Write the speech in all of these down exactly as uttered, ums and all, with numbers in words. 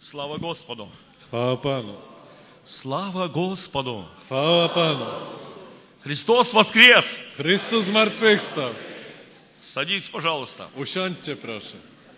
Слава Господу! Chwała Panu. Слава Господу! Chwała Panu. Христос воскрес! Chrystus zmartwychwstał. Садитесь, пожалуйста. Usiądźcie proszę.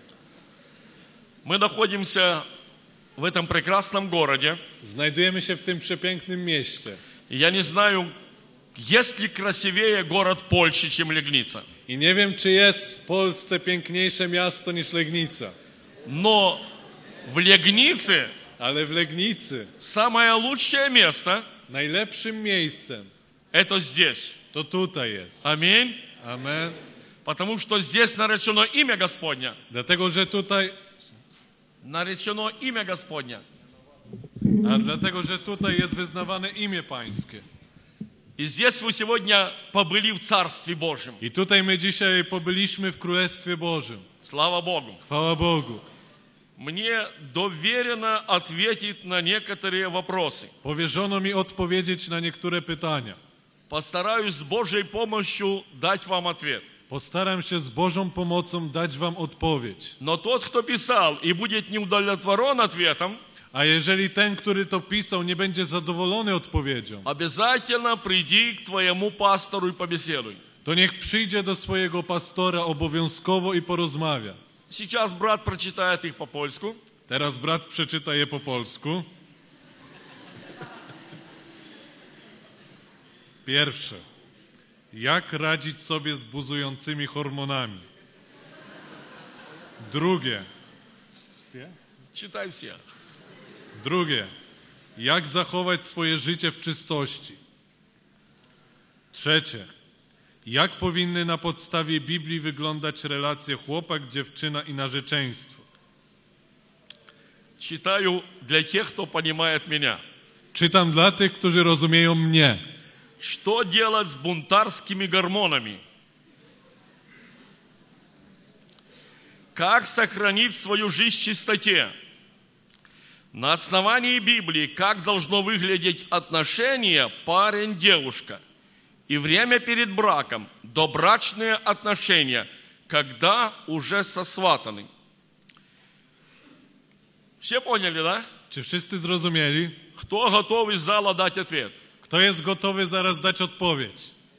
Мы находимся в этом прекрасном городе. Znajdujemy się w tym przepięknym mieście. Я не знаю, есть ли красивее город Польши, чем Legnica. I nie wiem, czy jest w Polsce piękniejsze miasto niż Legnica. Но в Legnicy Ale w Legnicy самое лучшее место najlepszym miejscem это здесь. to tutaj jest. Аминь. Amen. Потому что здесь наречено имя Господня. Dlatego, że tutaj, Наречено имя Господня. a dlatego, że tutaj jest wyznawane imię Pańskie. И здесь вы сегодня побыли в Царстве Божьем. I tutaj my dzisiaj pobyliśmy w Królestwie Bożym. Слава Богу. Chwała Bogu. Мне доверено ответить на некоторые вопросы. Powierzono mi odpowiedzieć na niektóre pytania. Постараюсь с Божьей помощью дать вам ответ. Postaram się z Bożą pomocą dać wam odpowiedź. Но тот, кто писал и будет не удовлетворен ответом, A jeżeli ten, który to pisał, nie będzie zadowolony odpowiedzią, обязательно приди к твоему пастору и побеседуй. to niech przyjdzie do swojego pastora obowiązkowo i porozmawia. Сейчас брат прочитает их по-польску. Teraz brat przeczyta je po polsku. Pierwsze. Jak radzić sobie z buzującymi hormonami? Drugie. Читай все. Drugie. Jak zachować swoje życie w czystości? Trzecie. Jak powinny na podstawie Biblii wyglądać relacje chłopak, dziewczyna i narzeczeństwo? Читаю для тех, кто понимает меня. Czytam dla tych, którzy rozumieją mnie. Что делать с бунтарскими гормонами? Как сохранить свою жизнь в чистоте? На основании Библии, как должно выглядеть отношение парень-девушка? И время перед браком, добрачные отношения, когда уже сосватаны. Все поняли, да? Czy wszyscy zrozumieli? Кто готов из зала дать ответ? Kto jest gotowy zaraz dać odpowiedź?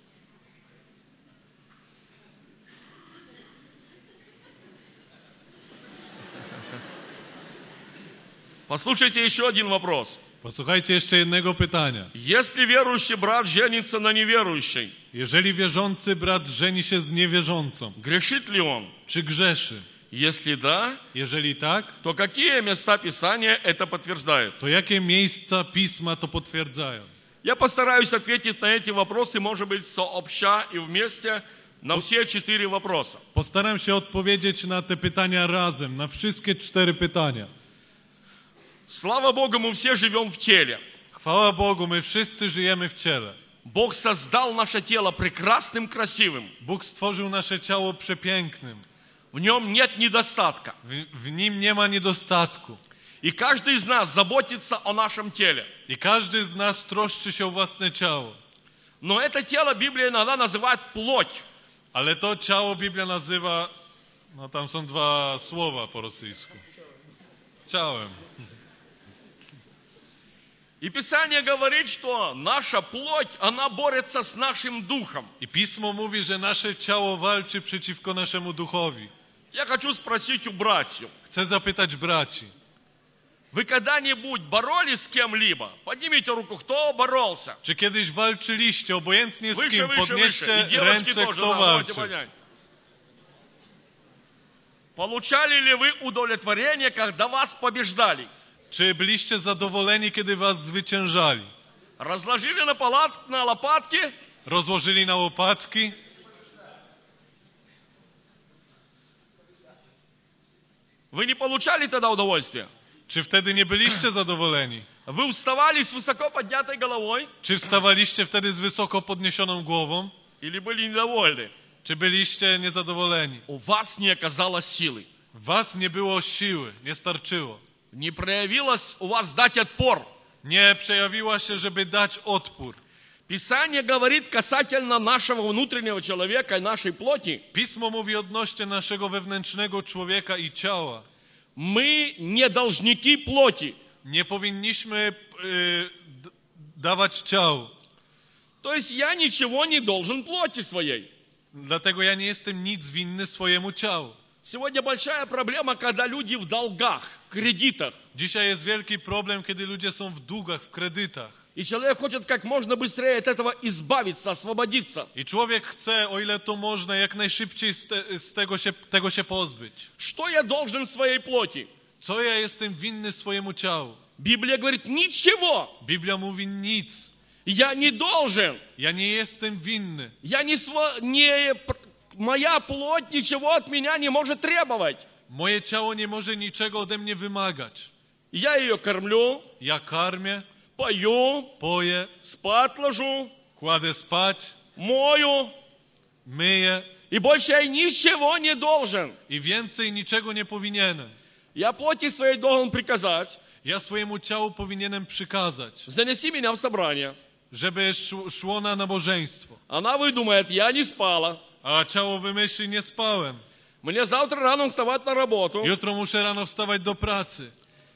Послушайте еще один вопрос. Posłuchajcie jeszcze jednego pytania. Если верующий брат женится на неверующей, Jeżeli wierzący brat żeni się z niewierzącą, грешит ли он? czy grzeszy? Если да, Jeżeli tak, то какие места Писания это подтверждают? to jakie miejsca Pisma to potwierdzają? Я постараюсь ответить на эти вопросы, может быть, сообща и вместе на все четыре вопроса. Postaram się odpowiedzieć na te pytania razem, na wszystkie cztery pytania. Слава Богу, мы все живем в теле. Chwała Bogu, my wszyscy żyjemy w ciele. Бог создал наше тело прекрасным, красивым. Bóg stworzył nasze ciało przepięknym. В нем нет недостатка. W, w nim nie ma niedostatku. И каждый из нас заботится о нашем теле. I każdy z nas troszczy się o własne ciało. Но это тело Библия иногда называет плоть. Ale to ciało Biblia nazywa, no tam są dwa słowa po rosyjsku. Ciałem. И Писание говорит, что наша плоть, она борется с нашим духом. I Pismo mówi, że nasze ciało walczy przeciwko naszemu duchowi. Я хочу спросить у братьев. Chcę zapytać braci. Вы когда-нибудь боролись с кем-либо? Поднимите руку, кто боролся? Czy kiedyś walczyliście, obojętnie z Выше, kim, выше, выше. podnieście И девочки ręce, тоже, kto да, можете walczy. поднять. Получали ли вы удовлетворение, когда вас побеждали? Czy byliście zadowoleni, kiedy was zwyciężali? Разложили на, палат, на лопатки? Rozłożyli na łopatki? Вы не получали тогда удовольствия? Czy wtedy nie byliście zadowoleni? Вы вставали с высоко поднятой головой? Czy wstawaliście wtedy z wysoko podniesioną głową? Или были недовольны? Czy byliście niezadowoleni? У вас не оказалось силы. W was nie było siły, nie starczyło. Не проявилось у вас дать отпор. Nie przejawiła się, żeby dać odpór. Писание говорит касательно нашего внутреннего человека и нашей плоти. Pismo mówi odnośnie naszego wewnętrznego człowieka i ciała. Мы не должники плоти. Nie powinniśmy y, d- dawać ciału. То есть я ничего не должен плоти своей. Dlatego ja nie jestem nic winny swojemu ciału. Сегодня большая проблема, когда люди в долгах, кредитах. Dzisiaj jest wielki problem, kiedy ludzie są w długach, w kredytach. И человек хочет как можно быстрее от этого избавиться, освободиться. I człowiek chce, o ile to można, jak najszybciej z, te, z tego, się, tego się pozbyć. Что я должен своей плоти? Co ja jestem winny swojemu ciału? Библия говорит, ничего. Biblia mówi nic. Я не должен. Ja nie jestem winny. Я не, сво... не... Моя плоть ничего от меня не может требовать. Moje ciało nie może niczego ode mnie wymagać. Я ее кормлю, Ja karmię, пою, poję, спать ложу, kładę spać, мою. myję И больше я ничего не должен. i więcej niczego nie powinienem. Я плоти своей должен приказать, Ja swojemu ciału powinienem przykazać, занеси меня в собрание. żeby szło, szło na nabożeństwo. Она выдумает, я не спала. A ciało wymyśli, nie spałem. Мне завтра рано вставать на работу. Jutro muszę rano wstawać do pracy.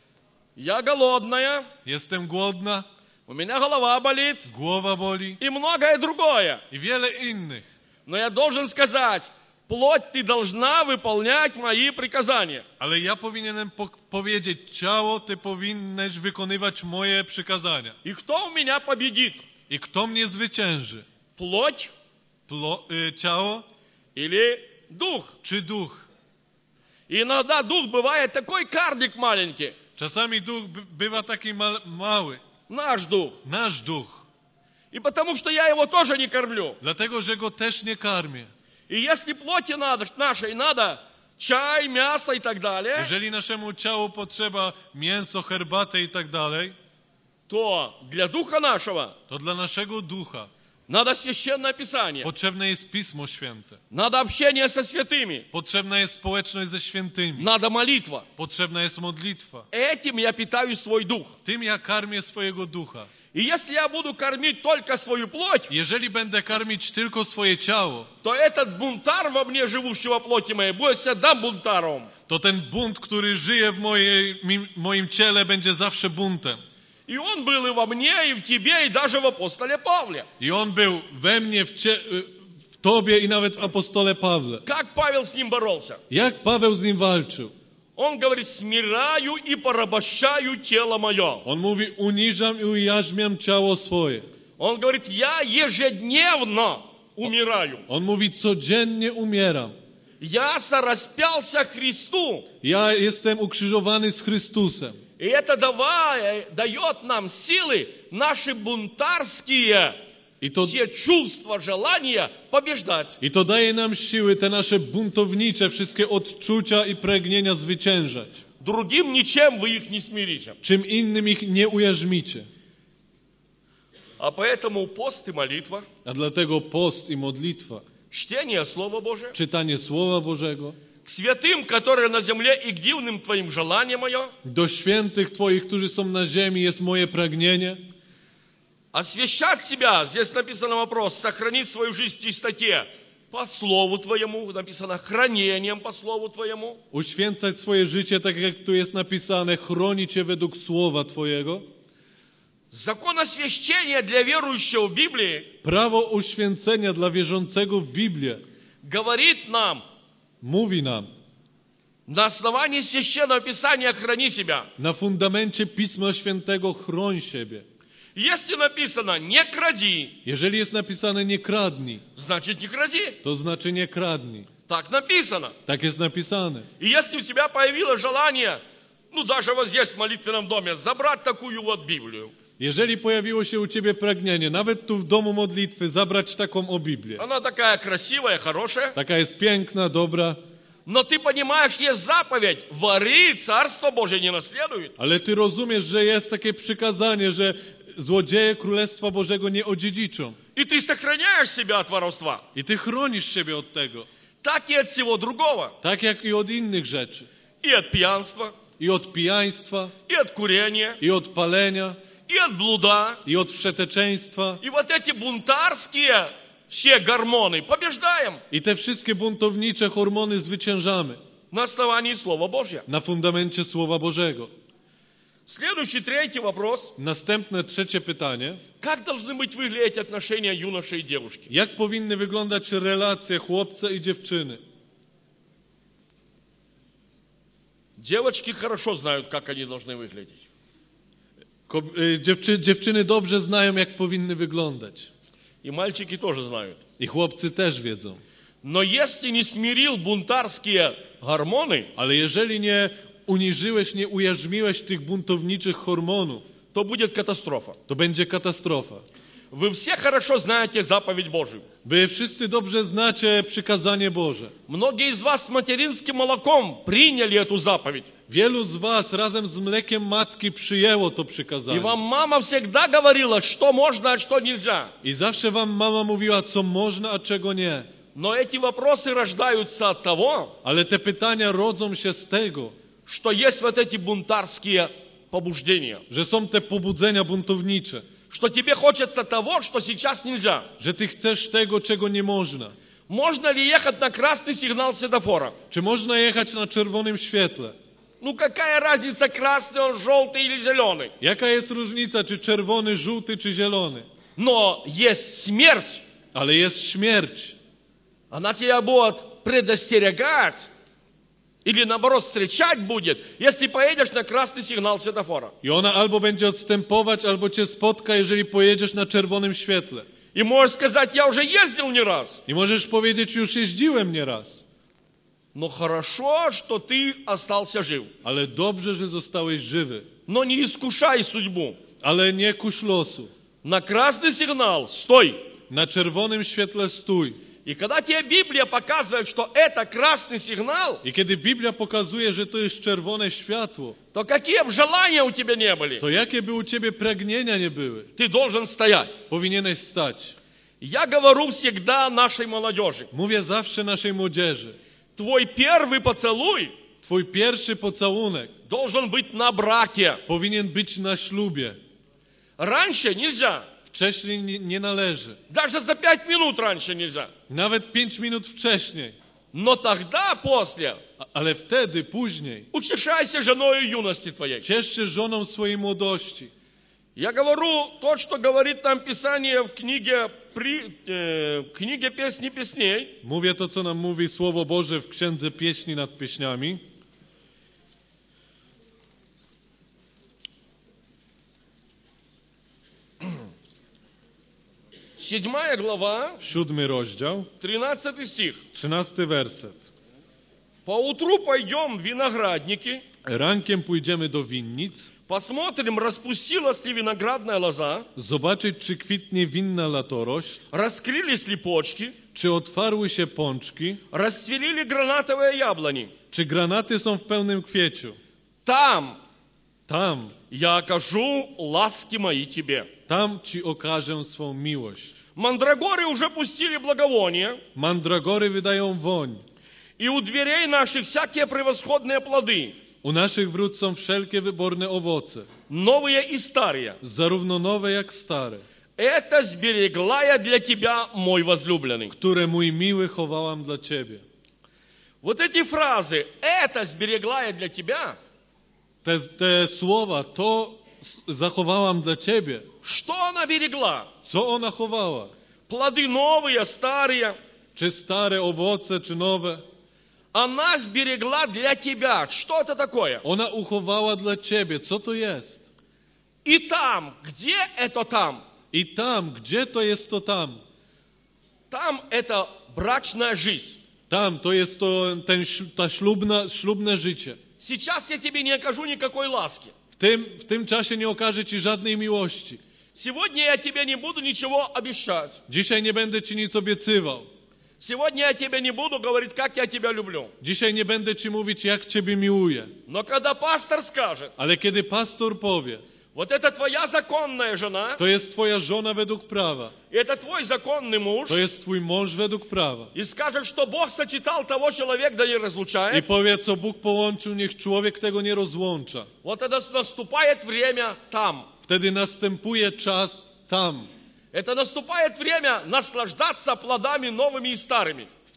Я голодная, Jestem głodna, у меня голова болит głowa boli и многое другое. i wiele innych. Но я должен сказать, плоть, ты должна выполнять мои приказания. Ale ja powinienem po- powiedzieć, ciało, ty powinnaś wykonywać moje przykazania. И кто у меня победит? I kto mnie zwycięży? Плоть Plo, y, ciało или дух? czy duch? И иногда дух бывает такой карлик маленький, Czasami duch by- bywa taki mal, mały. наш дух. Nasz duch. И потому что я его тоже не кормлю. Dlatego, że go też nie karmię. И если плоти надо, нашей надо чай, мясо и так далее, Jeżeli naszemu ciału potrzeba mięso, herbatę i tak dalej, то для духа нашего to dla naszego ducha надо священное писание. potrzebne jest Pismo Święte. Надо общение со святыми. Potrzebna jest społeczność ze świętymi. Надо молитва. Potrzebna jest modlitwa. Этим я питаю свой дух. Tym ja karmię swojego ducha. И если я буду кормить только свою плоть, Jeżeli będę karmić tylko swoje ciało, то этот бунтар во мне, живущего плоти моей, будет всегда бунтаром. to ten bunt, który żyje w mojej, mi, moim ciele, będzie zawsze buntem. И он был и во мне, и в тебе, и даже в апостоле Павле. I on był we mnie, w, cie, w tobie i nawet w apostole Pawle. Как Павел с ним боролся? Jak Paweł z nim walczył? Он говорит, смиряю и порабощаю тело мое. On mówi, uniżam i ujarzmiam ciało swoje. Он говорит, я ежедневно умираю. On mówi, codziennie umieram. Я сораспялся Христу. Ja jestem ukrzyżowany z Chrystusem. И это давай, дает нам силы наши бунтарские, I to, все чувства, желания побеждать. I to daje nam siły, te nasze buntownicze, wszystkie odczucia i pragnienia zwyciężać. Другим ничем вы их не смирите. Czym innym ich nie ujarzmicie. А поэтому пост и молитва, A dlatego post i modlitwa, чтение Слова Божия, czytanie Słowa Bożego, к святым, которые на земле, и к дивным Твоим желание мое, do świętych Twoich, którzy są na ziemi, jest moje pragnienie. освящать себя, здесь написано вопрос, сохранить свою жизнь в чистоте, по Слову Твоему, написано хранением по Слову Твоему, Uświęcać swoje życie, tak jak tu jest napisane, chronić je według Słowa Twojego. закон освящения для верующего в Библии Prawo uświęcenia dla wierzącego w Biblię говорит нам, mówi nam, на основании Священного Писания храни себя. na fundamencie Pisma Świętego chroń siebie. Если написано «не кради», Jeżeli jest napisane nie kradnij, значит не кради. to znaczy nie kradnij. Так написано. Tak jest napisane. И если у тебя появилось желание, ну даже вот здесь в молитвенном доме, забрать такую вот Библию. Jeżeli pojawiło się u Ciebie pragnienie, nawet tu w domu modlitwy, zabrać taką o Biblię. Она такая красивая, хорошая. Taka jest piękna, dobra, Но ты понимаешь, есть заповедь. Воры Царство Божие не наследуют. ale Ty rozumiesz, że jest takie przykazanie, że złodzieje Królestwa Bożego nie odziedziczą. И ты сохраняешь себя от воровства. I Ty chronisz siebie od tego. Так и от всего другого. Tak jak i od innych rzeczy. И от пьянства, I od pijaństwa, и от курения, i od palenia, и от блуда. i od wszeteczeństwa. И вот эти бунтарские все гормоны побеждаем. I te wszystkie buntownicze hormony zwyciężamy. на основании Слова Божьего. na fundamencie Słowa Bożego. Следующий, третий вопрос. Następne, trzecie pytanie. Как должны быть выглядеть отношения юноши и девушки? Jak powinny wyglądać relacje chłopca i dziewczyny? Девочки хорошо знают, как они должны выглядеть. Ko- y, Dziewczy, dziewczyny dobrze znają, jak powinny wyglądać. И мальчики тоже знают. I chłopcy też wiedzą. Но если не смирил бунтарские гормоны, Ale jeżeli nie uniżyłeś, nie ujarzmiłeś tych buntowniczych hormonów, то будет катастрофа. to będzie katastrofa. Вы все хорошо знаете заповедь Божию. Wy wszyscy dobrze znacie przykazanie Boże. Многие из вас с материнским молоком приняли эту заповедь. Wielu z was razem z mlekiem matki przyjęło to И przykazanie. вам мама всегда говорила, что можно, а что нельзя. I zawsze wam mama mówiła, co można, a czego nie. Но эти вопросы рождаются от того, Ale te pytania rodzą się z tego, что есть вот эти бунтарские побуждения. że są te pobudzenia buntownicze. Что тебе хочется того, что сейчас нельзя. Że ty chcesz tego, czego nie można. Можно ли ехать на красный сигнал светофора? Czy można jechać na czerwonym świetle? Ну какая разница, красный он, желтый или зеленый? Jaka jest różnica, czy czerwony, żółty, czy zielony? Но есть смерть. Ale jest śmierć. Она тебя будет предостерегать или наоборот встречать будет, если поедешь на красный сигнал светофора. I ona albo będzie odstępować, albo cię spotka, jeżeli pojedziesz na czerwonym świetle. И можешь сказать, я уже ездил не раз. I możesz powiedzieć, już jeździłem nieraz. Но хорошо, что ты остался жив. Ale dobrze, że zostałeś żywy. Но не искушай судьбу. Ale nie kusz losu. На красный сигнал стой. Na czerwonym świetle stój. И когда тебе Библия показывает, что это красный сигнал, I kiedy Biblia pokazuje, że to jest czerwone światło, то какие бы желания у тебя не были, to jakie by u ciebie pragnienia nie były, ты должен стоять. powinieneś stać. Я говорю всегда нашей молодежи. Mówię zawsze naszej młodzieży. Твой первый поцелуй Twój pierwszy pocałunek должен быть на браке. powinien być na ślubie. Раньше нельзя. Wcześniej nie, nie należy. Даже за пять минут раньше нельзя. Nawet pięć minut wcześniej. Но тогда, после, A, ale wtedy, później, утешайся женой юности твоей. ciesz się żoną swojej młodości. Я говорю то, что говорит нам Писание в книге, при, э, в книге «Песни песней». Mówię to, co nam mówi Słowo Boże w Księdze Pieśni nad Pieśniami. Седьмая глава, Siódmy rozdział, тринадцатый стих. trzynasty werset. «Поутру пойдем в виноградники, Rankiem pójdziemy do winnic, посмотрим, распустилась ли виноградная лоза, zobaczyć, czy kwitnie winna latorośl, раскрылись ли почки, czy otwarły się pączki, расцвели ли гранатовые яблони. czy granaty są w pełnym kwieciu. Там Tam, я окажу ласки мои тебе». tam ci okażę swą miłość. Мандрагоры уже пустили благовоние, Mandragory wydają woń. и у дверей наших всякие превосходные плоды, U naszych wrót są wszelkie wyborne owoce, новые и старые. zarówno nowe jak stare, Это сберегла я для тебя, мой возлюбленный. które mój miły chowałam dla ciebie. Вот эти фразы «это сберегла я для тебя», Te, te słowa, to s- zachowałam dla ciebie. что она берегла? Co ona chowała? Плоды новые, старые. Czy stare owoce, czy nowe? Она сберегла для тебя. Что это такое? Ona uchowała dla ciebie. Co to jest? И там, где это там? I tam, gdzie to jest to tam? Там это брачная жизнь. Tam to jest to ten, śl- ta ślubna, ślubne życie. Сейчас я тебе не окажу никакой ласки. W tym, w tym czasie nie okaże ci żadnej miłości. Сегодня я тебе не буду ничего обещать. Dzisiaj nie będę ci nic obiecywał. Сегодня я тебе не буду говорить, как я тебя люблю. Dzisiaj nie będę ci mówić, jak ciebie miłuję. Но когда пастор скажет, Ale kiedy pastor powie, вот это твоя законная жена, to jest twoja żona według prawa, и это твой законный муж, to jest twój mąż według prawa, и скажет, что Бог сочетал того человека, да не i разлучает, powie, co Bóg połączył, niech człowiek tego nie rozłącza. вот это наступает время там. Wtedy następuje czas tam. Это наступает время наслаждаться плодами новыми и старыми.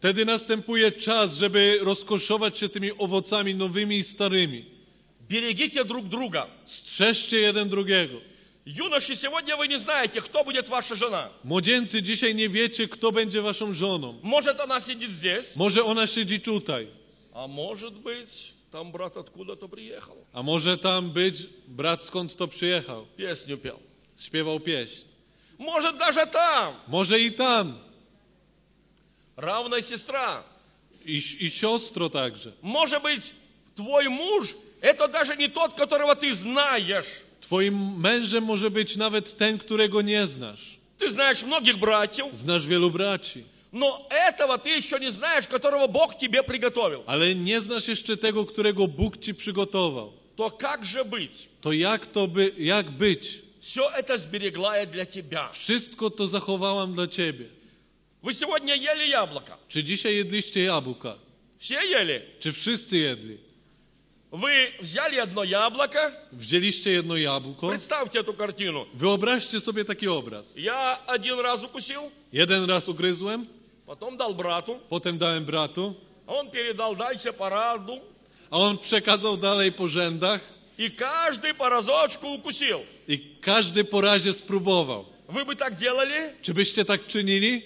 Wtedy następuje czas, żeby rozkoszować się tymi owocami nowymi i starymi. Берегите друг друга. Strzeżcie jeden drugiego. Юноши, сегодня вы не знаете, кто будет ваша жена. Młodzieńcy, dzisiaj nie wiecie, kto będzie waszą żoną. Может, она сидит здесь, Może ona siedzi tutaj, а может быть, там брат откуда-то приехал. a może tam być brat skąd to przyjechał. Песню пел. Śpiewał pieśń. Может, даже там Może i tam. равная сестра. I, i siostro także. Может быть, твой муж, это даже не тот, которого ты знаешь. Twoim mężem może być nawet ten, którego nie znasz. Ты знаешь многих братьев, Znasz wielu braci, но этого ты еще не знаешь, которого Бог тебе приготовил. ale nie znasz jeszcze tego, którego Bóg ci przygotował. То как же быть? To jak to by, jak być? Все это сберегла я для тебя. Wszystko to zachowałam dla ciebie. Вы сегодня ели яблоко? Czy dzisiaj jedliście jabłka? Все ели? Czy wszyscy jedli? Вы взяли одно яблоко? Wzięliście jedno jabłko? Представьте эту картину. Wyobraźcie sobie taki obraz. Я один раз укусил, Jeden raz ugryzłem, потом дал брату, potem dałem bratu, он передал дальше по разу, a on przekazał dalej po rzędach и каждый по разочку укусил. i każdy po razie spróbował. Вы бы так делали? Czy byście tak czynili?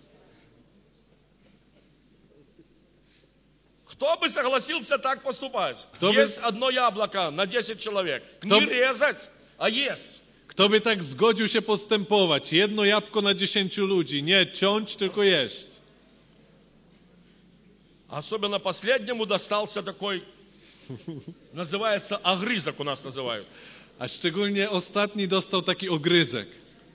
Кто бы согласился так поступать? Кто бы- Есть одно яблоко на десять человек. Кто Не бы- резать, а есть. Kto by tak zgodził się postępować? Jedno jabłko na dziesięciu ludzi. Nie ciąć, tylko jeść. Особенно последнему достался такой, называется огрызок у нас называют. A szczególnie ostatni dostał taki ogryzek.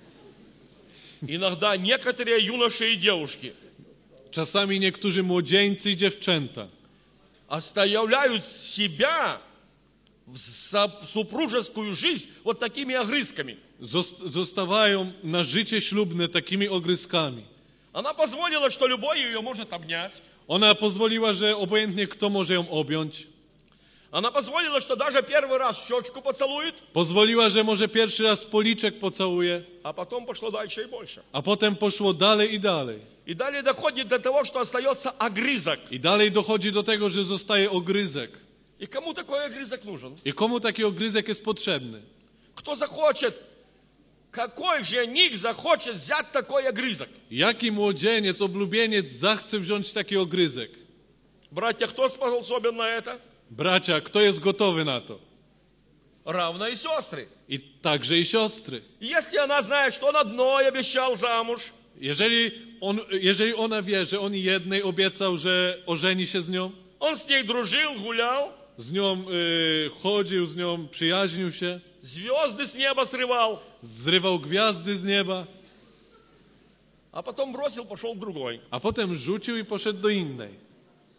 Иногда некоторые юноши и девушки Czasami niektórzy młodzieńcy i dziewczęta оставляют себя в со- супружескую жизнь вот такими огрызками. zos- zostawają na życie ślubne takimi ogryzkami. Она позволила, что любой ее может обнять. Ona pozwoliła, że obojętnie kto może ją objąć. Она позволила, что даже первый раз щечку поцелует, Pozwoliła, że może pierwszy raz policzek pocałuje, а потом пошло дальше и больше. a potem poszło dalej i dalej. И далее доходит до того, что остается огрызок. I dalej dochodzi do tego, że zostaje ogryzek. И kому такой огрызок нужен? I komu taki ogryzek jest potrzebny? Кто захочет? Какой жених захочет взять такой огрызок? Jaki młodzieniec, oblubieniec zachce wziąć taki ogryzek? Братья, кто способен на это? Bracia, kto jest gotowy na to? Равно и сестры. I także i siostry. Если она знает, что он одной обещал замуж, Jeżeli, on, jeżeli ona wie, że on jednej obiecał, że ożeni się z nią, он с ней дружил, гулял, z nią y, chodził, z nią przyjaźnił się, звезды с неба срывал, zrywał gwiazdy z nieba, а потом бросил, пошел к другой. a potem rzucił i poszedł do innej.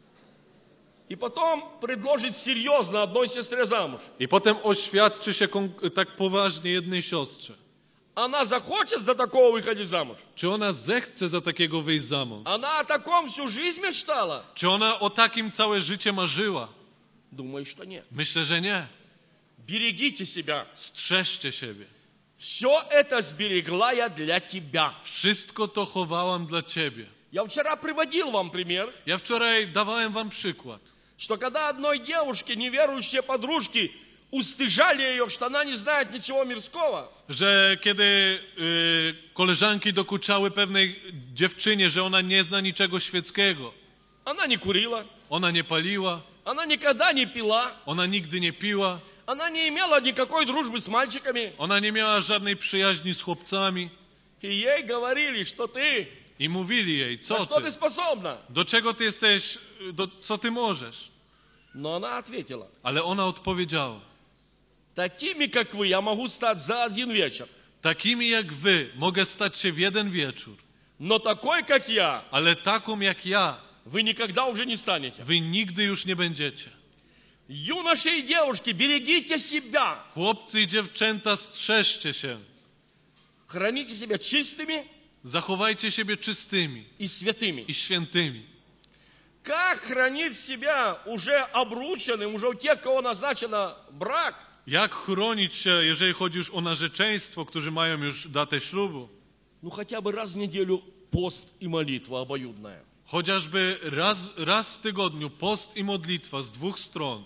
И потом предложит серьезно одной сестре замуж. I potem oświadczy się kon- tak poważnie jednej siostrze. Она захочет за такого выходить замуж? Czy ona zechce za takiego wyjść za mąż? Она о таком всю жизнь мечтала? Czy ona o takim całe życie marzyła? Думаю, что нет. Myślę, że nie. Берегите себя. Strzeżcie siebie. Все это сберегла я для тебя. Wszystko to chowałam dla ciebie. Я вчера приводил вам пример, Ja wczoraj dawałem wam przykład, что когда одной девушке неверующие подружки устыжали ее, что она не знает ничего мирского, że kiedy y, koleżanki dokuczały pewnej dziewczynie, że ona nie zna niczego świeckiego, она не курила, ona nie paliła, она никогда не пила, ona nigdy nie piła, она не имела никакой дружбы с мальчиками, ona nie miała żadnej przyjaźni z chłopcami и ей говорили, что ты, i mówili jej, на co что ты ty, способна. do czego ty jesteś, do, co ty możesz. Но она ответила, Ale ona odpowiedziała, такими, как вы, я могу стать за один вечер, takimi jak wy mogę stać się w jeden wieczór, но такой, как я, ale taką jak ja, вы никогда уже не станете. wy nigdy już nie będziecie. Юноши и девушки, берегите себя, Chłopcy i dziewczęta, strzeżcie się. храните себя чистыми Zachowajcie siebie czystymi и святыми. i świętymi. Как хранить себя уже обрученным, уже у тех, кого назначено брак? Jak chronić się, jeżeli chodzi już o narzeczeństwo, którzy mają już datę ślubu? Ну хотя бы раз в неделю пост и молитва обоюдная. Chociażby raz, raz w tygodniu post i modlitwa z dwóch stron.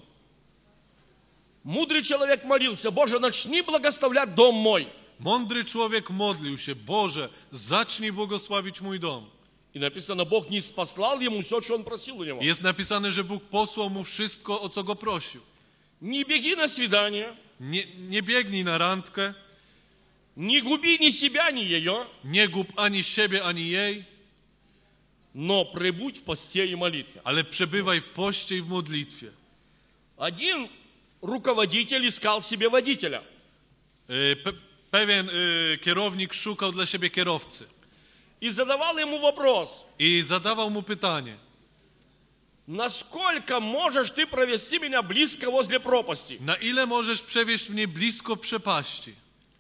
Мудрый человек молился: Боже, начни благословлять дом мой. Mądry człowiek modlił się: Boże, zacznij błogosławić mój dom. И написано, Бог не спаслал ему все, что он просил у него. Jest napisane, że Bóg posłał mu wszystko, o co go prosił. Не беги на свидание, Nie, nie biegnij na randkę, не губи ни себя, ни ее, nie gub ani siebie, ani jej, но пребудь в посте и молитве. ale przebywaj w poście i w modlitwie. Один руководитель искал себе водителя. Y, Pe, pewien y, kierownik szukał dla siebie kierowcy И задавал ему вопрос: i zadawał mu pytanie: насколько можешь ты провести меня близко возле пропасти? na ile możesz przewieźć mnie blisko przepaści?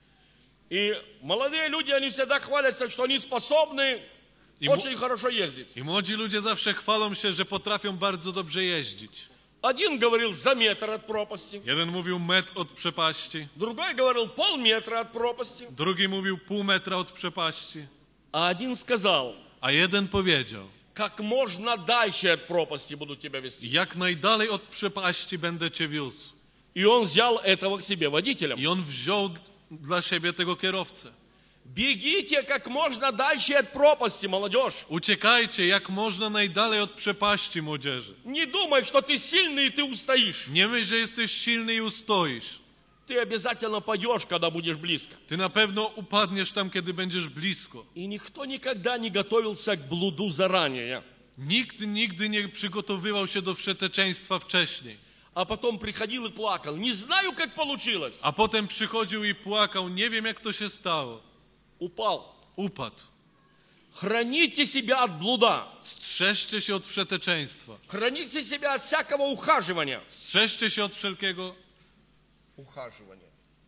И молодые люди, они всегда хвалятся, что они способны I, mu, очень хорошо ездить. I młodzi ludzie zawsze chwalą się, że potrafią bardzo dobrze jeździć. Один говорил за метр от пропасти, Jeden mówił metr od przepaści, другой говорил полметра от пропасти, drugi mówił pół metra od przepaści, а один сказал: a jeden powiedział: как можно дальше от пропасти буду тебя вести. jak najdalej od przepaści będę cię wiózł. И он взял этого к себе водителем. I on wziął dla siebie tego kierowcę. Бегите как можно дальше от пропасти, молодежь. Uciekajcie jak można najdalej od przepaści, młodzieży. Не думай, что ты сильный и ты устоишь. Nie myśl, że jesteś silny i ustoisz. Ты обязательно пойдешь, когда будешь близко. Ty na pewno upadniesz tam, kiedy będziesz blisko. И никто никогда не готовился к блуду заранее. Nikt nigdy nie przygotowywał się do wszeteczeństwa wcześniej. А потом приходил и плакал: не знаю, как получилось. A potem przychodził i płakał: nie wiem, jak to się stało. Упал. Upadł. Храните себя от блуда. Strzeżcie się od wszeteczeństwa. Храните себя от всякого ухаживания. Strzeżcie się od wszelkiego Ухаживания.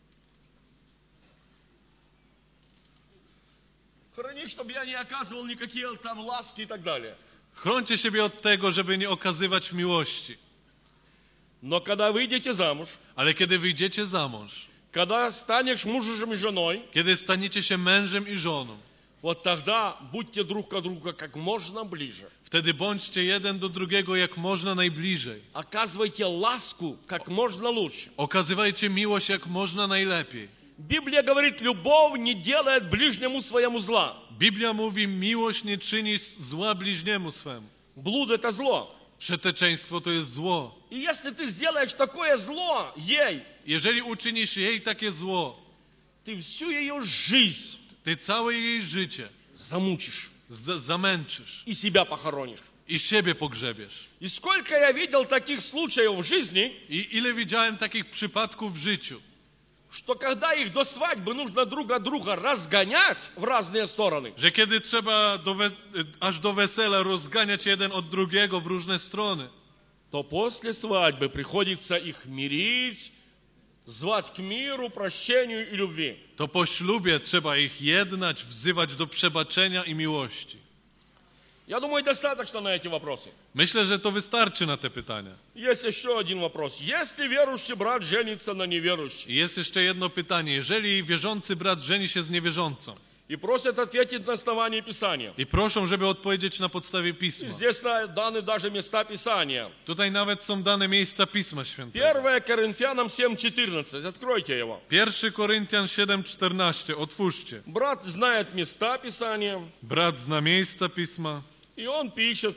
Храни, чтобы я не оказывал никакие там ласки и так далее. Chrońcie siebie od tego, żeby nie okazywać miłości. Но когда выйдете замуж, Ale kiedy wyjdziecie za mąż, когда станешь мужем и женой, kiedy staniecie się mężem i żoną, вот тогда будьте друг к другу как можно ближе. wtedy bądźcie jeden do drugiego jak można najbliżej. Оказывайте ласку как можно лучше. Okazywajcie miłość jak można najlepiej. Библия говорит, любовь не делает ближнему своему зла. Biblia mówi: miłość nie czyni zła bliźniemu swemu. Блуд – это зло. Przeteczeństwo to jest zło. И если ты сделаешь такое зло ей, Jeżeli uczynisz jej takie zło, ты всю ее жизнь ty całe jej życie замучишь z- zamęczysz и себя похоронишь. i siebie pogrzebiesz. И сколько я видел таких случаев в жизни, I ile widziałem takich przypadków w życiu, что когда их до свадьбы нужно друг от друга разгонять в разные стороны, że kiedy trzeba do we- aż do wesela rozganiać jeden od drugiego w różne strony, то после свадьбы приходится их мирить, звать к миру, прощению и любви. to po ślubie trzeba ich jednać, wzywać do przebaczenia i miłości. Я думаю, достаточно на эти вопросы. Myślę, że to wystarczy na te pytania. Есть еще один вопрос. Если верующий брат женится на неверующей I jest jeszcze jedno pytanie. Jeżeli wierzący brat żeni się z niewierzącą и просят ответить на основании Писания, i proszą, żeby odpowiedzieć na podstawie и Pisma. здесь даны даже места Писания. Tutaj nawet są dane miejsca Pisma Świętego. первое Коринфянам семь четырнадцать. Откройте его. Pierwszy Koryntian siedem czternaście. Otwórzcie. Брат знает места Писания, Brat zna miejsca Pisma. и он пишет.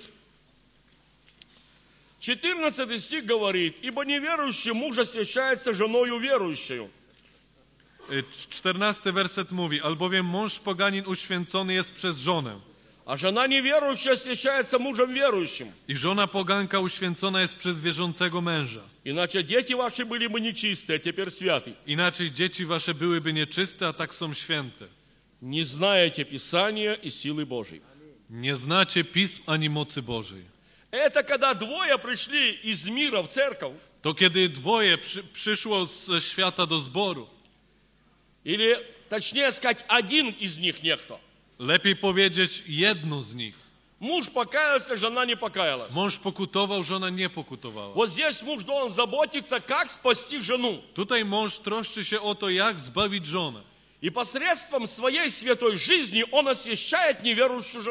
четырнадцатый стих говорит: «Ибо неверующий муж освящается женою верующую». Y, czternasty werset mówi: albowiem mąż poganin uświęcony jest przez żonę, А жена неверующая освящается мужем верующим. i żona poganka uświęcona jest przez wierzącego męża. Иначе дети ваши были бы нечистые, а теперь святы. Inaczej dzieci wasze byłyby nieczyste, a tak są święte. Не знаете Писания и силы Божьей. Nie znacie Pism ani mocy Bożej. Это когда двое пришли из мира в церковь, To kiedy dwoje przy, przyszło ze świata do zboru, или, точнее сказать, один из них некто. lepiej powiedzieć jedno z nich. Муж покаялся, жена не покаялась. Mąż pokutował, żona nie pokutowała. Вот здесь муж должен заботиться, как спасти жену. Tutaj mąż troszczy się o to, jak zbawić żonę. И посредством своей святой жизни он освящает неверующую жену.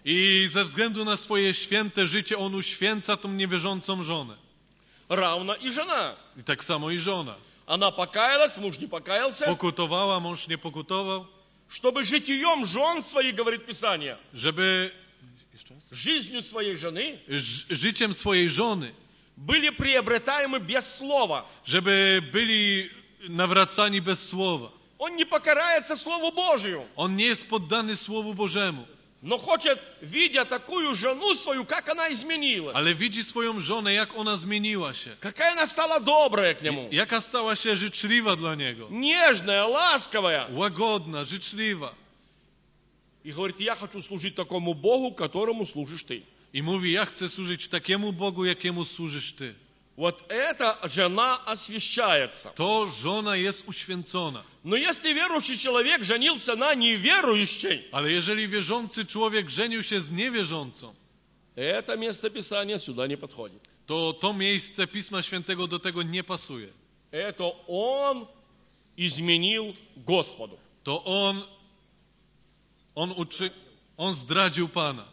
I ze względu na swoje święte życie on uświęca tą niewierzącą żonę. Равно и жена. I tak samo i żona. Она покаялась, муж не покаялся. Pokutowała, mąż nie pokutował. Чтобы житием жен своих, говорит Писание, Żeby жизнью своей жены ż- życiem swojej żony, были приобретаемы без слова. żeby byli nawracani bez słowa. Он не покоряется Слову Божию, On nie jest poddany Słowu Bożemu, но хочет, видя такую жену свою, как она изменилась, ale widzi swoją żonę, jak ona zmieniła się. какая она стала добрая к нему, Jaka stała się życzliwa dla niego. нежная, ласковая. Łagodna, życzliwa. И говорит, я хочу служить такому Богу, которому служишь ты. I mówi, ja chcę służyć takiemu Bogu, jakiemu służysz ty. Вот эта жена освящается. To żona jest uświęcona. Но если верующий человек женился на неверующей, Ale jeżeli wierzący człowiek żenił się z niewierzącą, это место Писания сюда не подходит. to to miejsce Pisma Świętego do tego nie pasuje. Это он изменил Господу. To on, on, uczy, on zdradził Pana.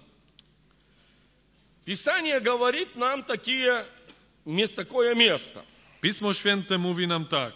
Писание говорит нам такие, мест- такое место. Pismo Święte mówi nam tak.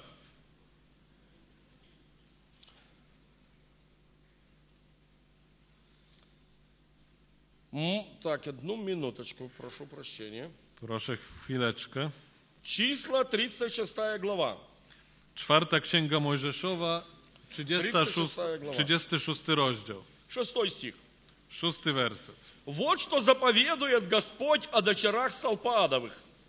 М, Так, одну минуточку, прошу прощения. Proszę chwileczkę. Числа, тридцать шестая глава. Czwarta Księga Mojżeszowa, trzydziesty szósty rozdział, Шестой стих. szósty werset. Вот что заповедует Господь о дочерах Салпадовых.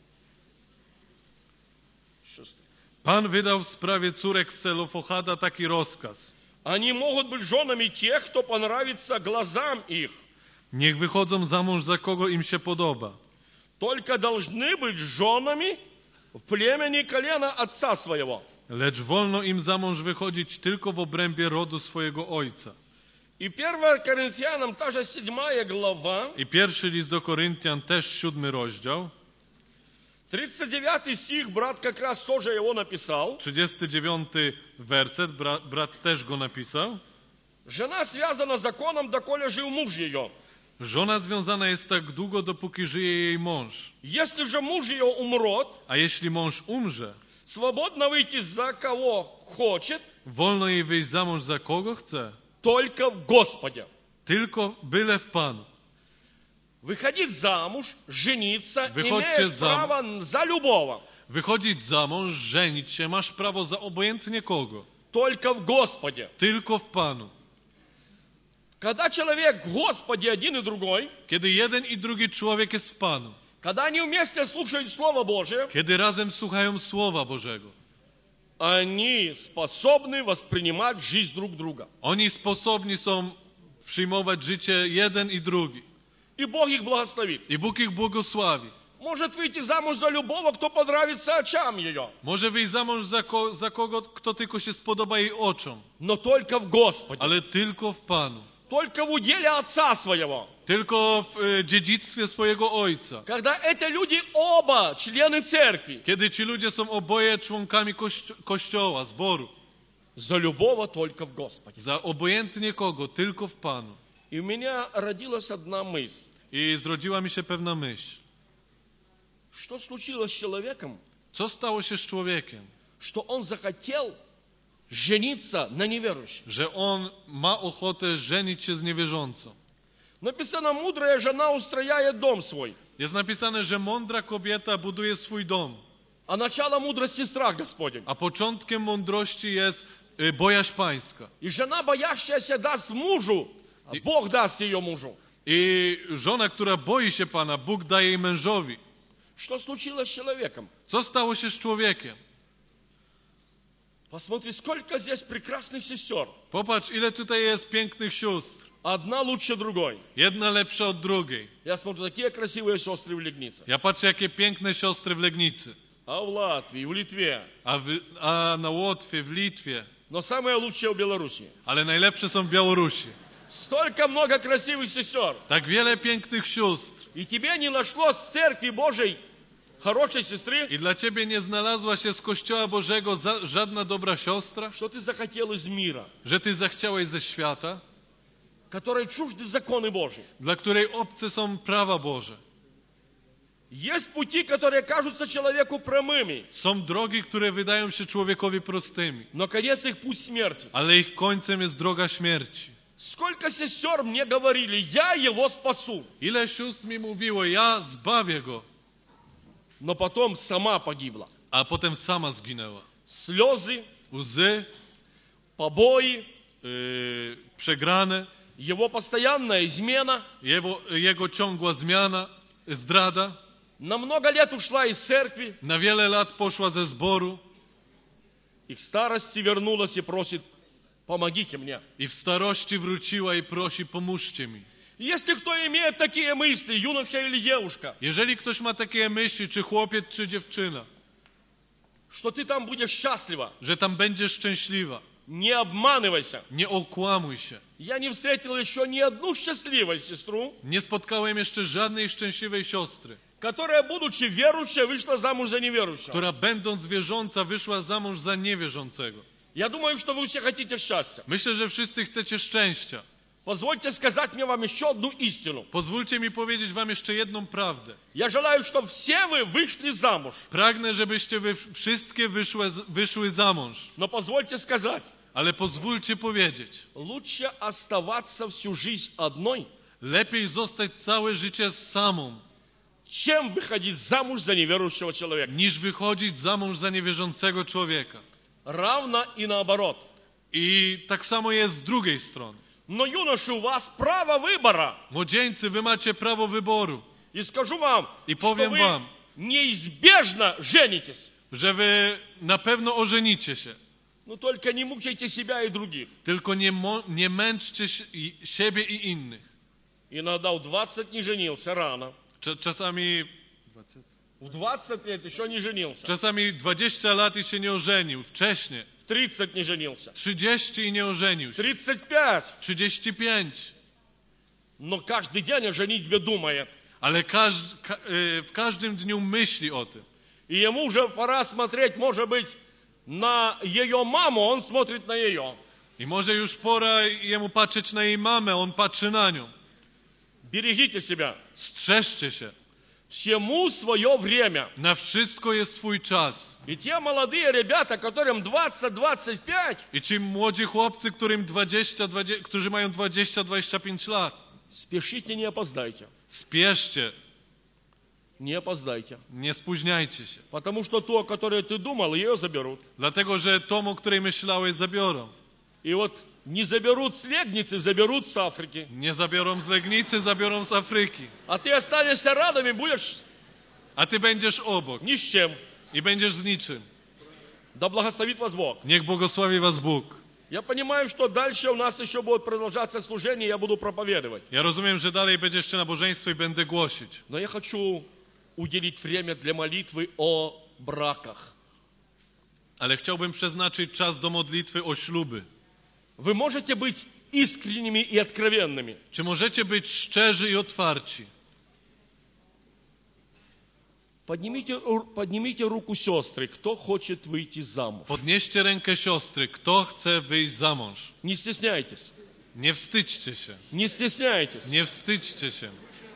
Шестой. Pan wydał w sprawie córek Selofohada taki rozkaz. Они могут быть женами тех, кто понравится глазам их. Niech wychodzą za mąż, za kogo im się podoba. Только должны быть женами в племени колена отца своего. Lecz wolno im za mąż wychodzić tylko w obrębie rodu swojego ojca. И первое Коринфянам, та же седьмая глава, I pierwszy list do Koryntian, też siódmy rozdział, тридцать девятый стих, брат как раз тоже его написал. trzydziesty dziewiąty werset, brat, brat też go napisał. Жена связана законом, доколе жив муж ее. Żona związana jest tak długo, dopóki żyje jej mąż. Если же муж ее умрет, A jeśli mąż umrze, свободно выйти за кого хочет, wolno jej wyjść za mąż, za kogo chce. только в Господе. Tylko byle w Panu. Выходить замуж, жениться, Выходите имеешь зам- право за любого, Wychodzić za mąż, żenić się, masz prawo za obojętnie kogo. только в Господе. Tylko w Panu. Когда человек в Господе один и другой, Kiedy jeden i drugi człowiek jest w Panu. когда они вместе слушают Слово Божие, Kiedy razem słuchają Słowa Bożego. они способны воспринимать жизнь друг друга. Oni sposobni są przyjmować życie jeden i drugi. И Бог их благословит. I Bóg ich błogosławi. Может выйти замуж за любого, кто понравится очам ее, Może wyjść za mąż za, ko- za kogo, kto tylko się spodoba jej oczom. но только в Господе, Ale tylko w Panu. только в уделе Отца своего. Tylko w y, dziedzictwie swojego Ojca. Когда эти люди оба члены церкви, Kiedy ci ludzie są oboje członkami kości- kościoła, zboru. за любого только в Господе. Za obojętnie kogo, tylko w Panu. И у меня родилась одна мысль. I zrodziła mi się pewna myśl. Что случилось с человеком, Co stało się z człowiekiem? что он захотел жениться на неверующей? Że on ma ochotę żenić się z niewierzącą. Написано, мудрая жена устрояет дом свой, Jest napisane, że mądra kobieta buduje swój dom. а начало мудрости страх Господень. A początkiem mądrości jest y, bojaźń pańska. И жена, боящаяся, даст мужу, а Бог даст ее мужу. I żona, która boi się Pana, Bóg daje jej mężowi. Что случилось с человеком? Co stało się z człowiekiem? Посмотри, сколько здесь прекрасных сестер. Popatrz, ile tutaj jest pięknych sióstr. Одна лучше другой. Jedna lepsza od drugiej. Я смотрю, такие красивые сестры в Легнице. Ja patrzę, jakie piękne siostry w Legnicy. А в Латвии, в Литве. A, w, a na Łotwie, w Litwie. Но самые лучшие в Беларуси. Ale najlepsze są w Białorusi. Столько много красивых сестер. Tak wiele pięknych sióstr. И тебе не нашлось в церкви Божьей хорошей сестры, I dla ciebie nie znalazła się z Kościoła Bożego za, żadna dobra siostra? что ты захотел из мира. Że ty zachciałeś ze świata? которой чужды законы Божьи. dla której obce są prawa Boże. Есть пути, которые кажутся человеку прямыми, Są drogi, które wydają się człowiekowi prostymi, но конец их путь смерти. ale ich końcem jest droga śmierci. Сколько сестер мне говорили, я его спасу, Ile sióstr mi mówiło, ja zbawię go, но потом сама погибла. a potem sama zginęła. Слезы, Łzy, побои, yy, przegrane, его постоянная измена. jego, jego ciągła zmiana, zdrada. На много лет ушла из церкви, Na wiele lat poszła ze zboru и к старости вернулась и просит, помогите мне. i w starości wróciła i prosi, pomóżcie mi. Если кто имеет такие мысли, юноша или девушка, Jeżeli ktoś ma takie myśli, czy chłopiec, czy dziewczyna, что ты там будешь счастлива, że tam będziesz szczęśliwa, не обманывайся. nie okłamuj się. Я не встретил еще ни одну счастливую сестру, Nie spotkałem jeszcze żadnej szczęśliwej siostry, которая, будучи верующей, вышла замуж за неверующего. która będąc wierząca wyszła za mąż za niewierzącego. Я думаю, что вы все хотите счастья. Myślę, że wszyscy chcecie szczęścia. Позвольте сказать мне вам еще одну истину. Pozwólcie mi powiedzieć wam jeszcze jedną prawdę. Я желаю, чтобы все вы вышли замуж. Pragnę, żebyście wy wszystkie wyszły, wyszły za mąż. Но позвольте сказать, Ale pozwólcie powiedzieć, лучше оставаться всю жизнь одной, lepiej zostać całe życie z samą, чем выходить замуж за неверующего человека. niż wychodzić za mąż za niewierzącego człowieka. Равно и наоборот. I tak samo jest z drugiej strony. Но, юноши, у вас право выбора. Młodzieńcy, wy macie prawo wyboru. И скажу вам, И что повем вы вам. неизбежно женитесь. Że wy na pewno ożenicie się. Но только не мучайте себя и других. Tylko nie, mo- nie męczcie się, i, siebie i innych. Иногда в двадцать не женился рано. Cza- Czasami, В двадцать лет еще не женился. czasami dwadzieścia lat i się nie ożenił. Wcześniej. В тридцать не женился. trzydzieści i nie ożenił się. тридцать пять. trzydzieści pięć. Но каждый день о женитьбе думает. Ale każ- ka- y, w każdym dniu myśli o tym. И ему уже пора смотреть, может быть, на ее маму, он смотрит на ее. I może już pora jemu patrzeć na jej mamę, on patrzy na nią. Берегите себя. Strzeżcie się. Всему свое время. Na wszystko jest swój czas. И те молодые ребята, которым двадцать-двадцать пять, I ci młodzi chłopcy, którym dwadzieścia, dwadzieścia, którzy mają dwadzieścia dwadzieścia pięć lat, спешите, не опоздайте. spieszcie, Не опоздайте. nie spóźniajcie się. Потому что то, о которой ты думал, ее заберут. Dlatego, że tą, o której myślałeś, zabiorą. И вот не заберут с Легницы, заберут с Африки. Nie zabiorą z Legnicy, zabiorą z Afryki. А ты останешься рядом и будешь A ty będziesz obok ни с чем. i będziesz z niczym. Да благословит вас Бог. Niech błogosławi was Bóg. Я понимаю, что дальше у нас еще будет продолжаться служение, я буду проповедовать. Ja rozumiem, że dalej będzie jeszcze nabożeństwo i będę głosić. Но я хочу уделить время для молитвы о браках. Ale chciałbym przeznaczyć czas do modlitwy o śluby. Вы можете быть искренними и откровенными. Czy możecie być szczerzy i otwarci? Поднимите, поднимите руку сестры, кто хочет выйти замуж. Podnieście rękę siostry, kto chce wyjść za mąż. Не стесняйтесь. Nie wstydźcie się. Не стесняйтесь. Nie wstydźcie się.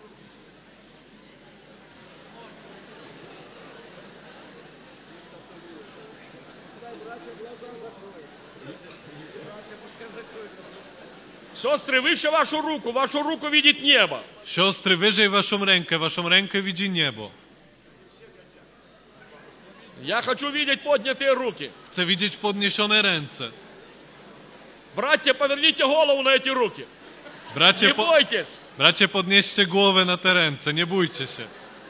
Сестры, выше вашу руку, вашу руку видит небо. Siostry, wyżej waszą rękę, waszą rękę widzi niebo. Я хочу видеть поднятые руки. Chcę widzieć podniesione ręce. Братья, поверните голову на эти руки. Bracie, Не po, бойтесь. bracie, podnieście głowę na te ręce, nie bójcie się.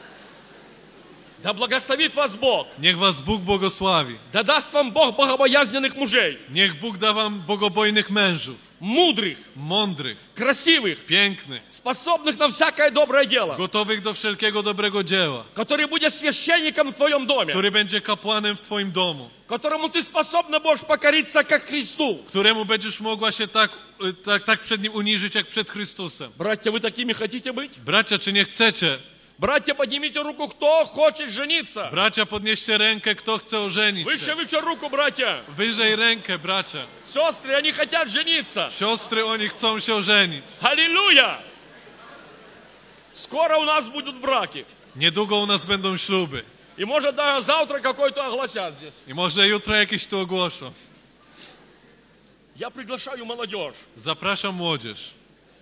Да благословит вас Бог. Niech was Bóg błogosławi. Да даст вам Бог богобоязненных мужей. Niech Bóg da wam bogobojnych mężów, Мудрых, mądrych, красивых, pięknych, способных на всякое доброе дело. gotowych do wszelkiego dobrego dzieła, Который будет священником в твоем доме. który będzie kapłanem w twoim domu, Которому ты способна будешь покориться, как Христу. któremu będziesz mogła się tak, tak, tak przed nim uniżyć, jak przed Chrystusem. Братья, вы такими хотите быть? Bracia, czy nie chcecie Братья, поднимите руку, кто хочет жениться. Bracia, podnieście rękę, kto chce ożenić Выше, się. выше руку, братья. Wyżej rękę, bracia. Сестры, они хотят жениться. Siostry, oni chcą się ożenić. Аллилуйя! Скоро у нас будут браки. Niedługo u nas będą śluby. И может даже завтра какой-то огласят здесь. I może jutro jakieś tu ogłoszą. Я приглашаю молодежь. Zapraszam młodzież.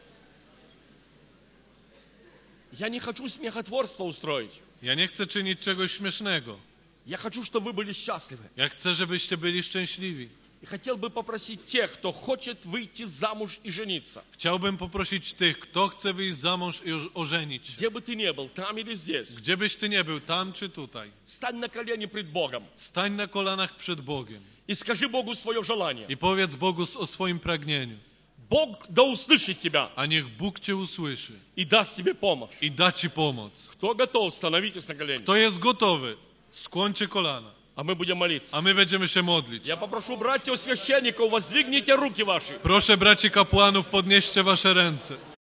Я не хочу смехотворство устроить. Ja nie chcę czynić czegoś śmiesznego. Я хочу, чтобы вы были счастливы. Ja chcę, żebyście byli szczęśliwi. И хотел бы попросить тех, кто хочет выйти замуж и жениться. Chciałbym poprosić tych, kto chce wyjść za mąż i oż- ożenić się. Где бы ты ни был, там или здесь. Gdzie byś ty nie był, tam czy tutaj. Стань на колени пред Богом. Stań na kolanach przed Bogiem И скажи Богу свое желание. i powiedz Bogu o swoim pragnieniu. Бог да услышит тебя A niech Bóg cię usłyszy и даст тебе помощь. i da ci pomoc. Кто готов, становитесь на колени. Kto jest gotowy, skłońcie kolana, А мы будем молиться. a my będziemy się modlić. Я попрошу братьев священников, воздвигните руки ваши. Proszę braci kapłanów, podnieście wasze ręce.